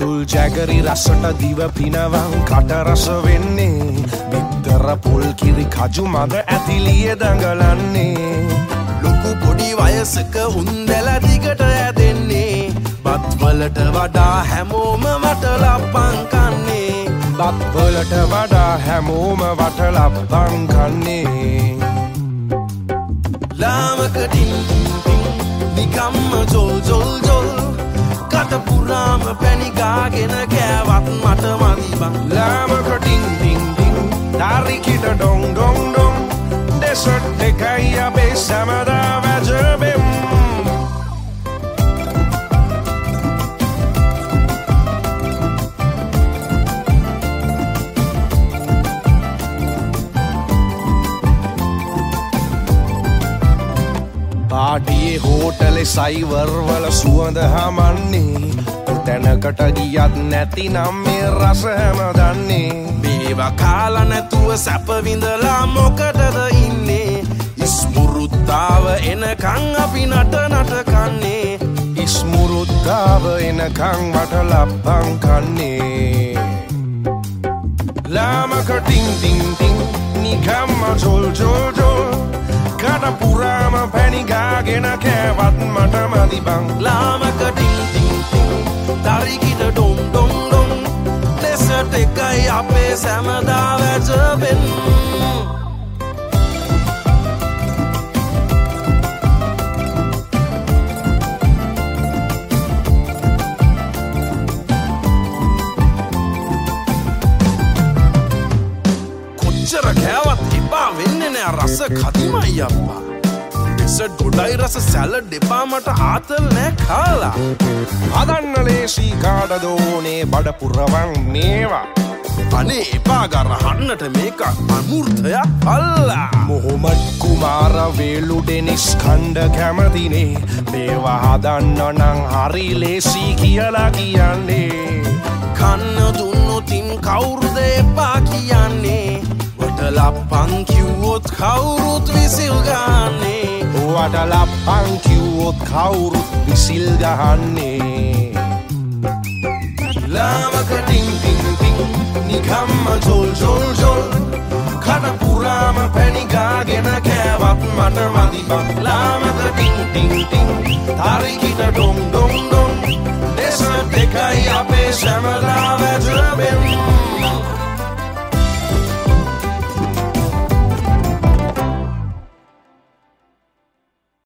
තුල් ජැගරි රසට දිව පිනවන් කට රස වෙන්නේ බිත්තර පොල් කිරි කජු මග ඇතිලිය දඟලන්නේ ලොකු පොඩි වයසක උන්දැල දිගට ඇදෙන්නේ බත්වලට වඩා හැමෝම වටලප්පන් කන්නේ බත්වලට වඩා හැමෝම වටලප්පන් කන්නේ ලාමක ටින් ටින් ටින් නිකම්ම ජොල් ජොල් ජොල් කට පුරාම පැණි ගාගෙන කෑවත් මට මදි බං ලාමක ටින් ටින් ටින් දාරිකිට ඩොං ඩොං ඩොං ඩෙසර්ට් එකයි අපේ සැමදා වැජබෙම් පාටියේ හෝටලේ සයිවර්වල සුවඳ හමන්නේ කොතැනකට ගියත් නැතිනම් මේ රස හැමදන්නේ මේවා කාලා නැතුව සැප විඳලා මොකටද ඉන්නේ ඉස්මුරුද්දාව එනකන් අපි නට නට කන්නේ ඉස්මුරුද්දාව එනකන් වටලප්පන් කන්නේ ලාමක ටින් ටින් ටින් නිකම්ම ජොල් ජොල් ජොල් කට පුරාම පැණි ගාගෙන කෑවත් මට මදි බං ලාමක ටින් ටින් ටින් දාරිකිට ඩොම් ඩොම් ඩොම් ඩෙසර්ට් එකයි අපේ සැමදා වැජබෙන් කොච්චර කෑවත් එපා වෙන්නේ නෑ රස කදිමයි අප්පා ඩෙසර්ට් ගොඩයි රස සැලඩ් එපා මට ආතල් නෑ කාලා හදන්න ලේසි කාටද ඕනේ බඩ පුරවන් මේවා අනේ එපා ගරහන්නට මේක අමෘතයක් පල්ලා මොහොමඩ් කුමාර වේලු ඩෙනිස් කණ්ඩ කැමතිනේ මේවා හදන්න නම් හරි ලේසි කියලා කියන්නේ කන්න දුන්නොතින් කවුරුද එපා කියන්නේ වටලප්පන් කිව්වොත් කවුරුත් විසිල් ගන්නේ වටලප්පන් කිව්වොත් කවුරුත් විසිල් ගහන්නේ ලාමක ටින් ටින් ටින් නිකම්ම ජොල් ජොල් ජොල් කට පුරාම පැණි ගාගෙන කෑවත් මට මදි බං ලාමක ටින් ටින් ටින් දාරිකිට ඩොං